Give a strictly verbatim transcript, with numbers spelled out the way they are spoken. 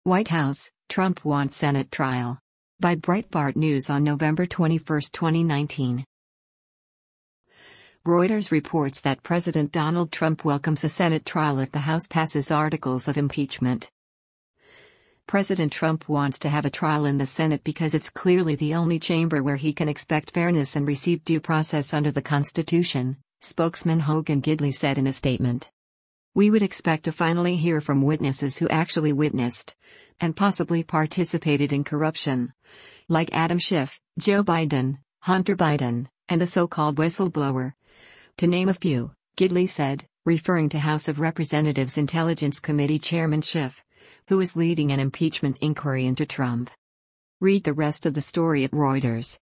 White House, Trump wants Senate trial. By Breitbart News on November twenty-first, twenty nineteen. Reuters reports that President Donald Trump welcomes a Senate trial if the House passes articles of impeachment. President Trump wants to have a trial in the Senate because it's clearly the only chamber where he can expect fairness and receive due process under the Constitution, spokesman Hogan Gidley said in a statement. We would expect to finally hear from witnesses who actually witnessed and possibly participated in corruption, like Adam Schiff, Joe Biden, Hunter Biden, and the so-called whistleblower, to name a few, Gidley said, referring to House of Representatives Intelligence Committee Chairman Schiff, who is leading an impeachment inquiry into Trump. Read the rest of the story at Reuters.